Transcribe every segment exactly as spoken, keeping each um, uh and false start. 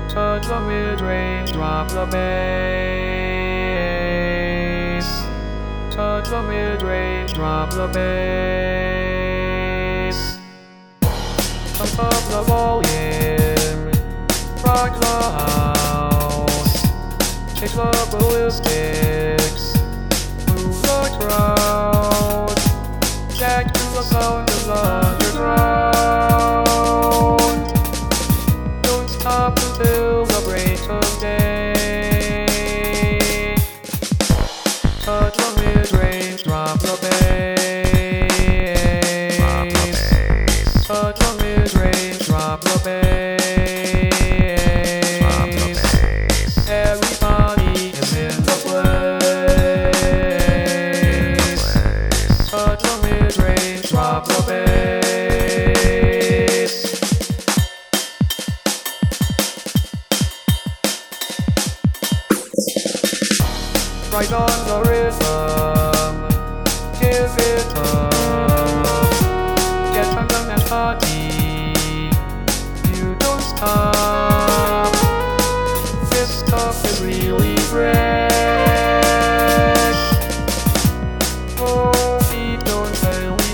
Touch the mid-range, drop the bass. Touch the mid-range, drop the bass. Pump up the volume, rock the house. Change the ballistics, move the crowd. Jack to the sound of the underground. Don't stop until the break of day. Touch the mid-range, drop the bass. Touch the mid-range, drop the bass. Everybody is in the place. Touch the mid-range, drop the bass. Right on the rhythm, give it up. Get on the dance party, you don't stop. This stuff is really fresh. Oh, we don't really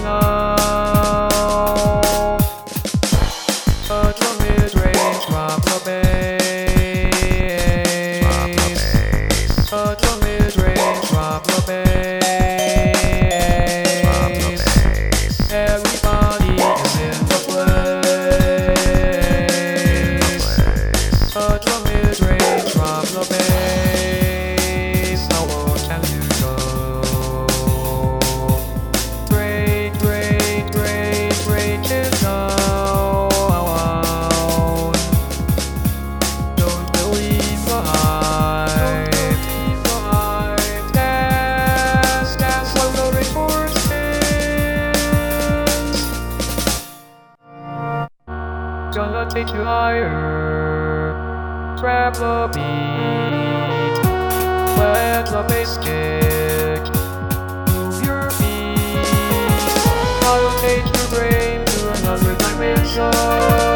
know. Touch the mid-range, drop the bass. Touch the mid-range, drop the bass. Everybody is in the place. Touch the mid-range, drop the bass. How low can you go? Great, great, great, great to go. Don't believe the hype. Dance, dance while the record spins. Gonna take you higher. Grab the beat. Let the bass kick. Move your feet. I'll take your brain to another dimension.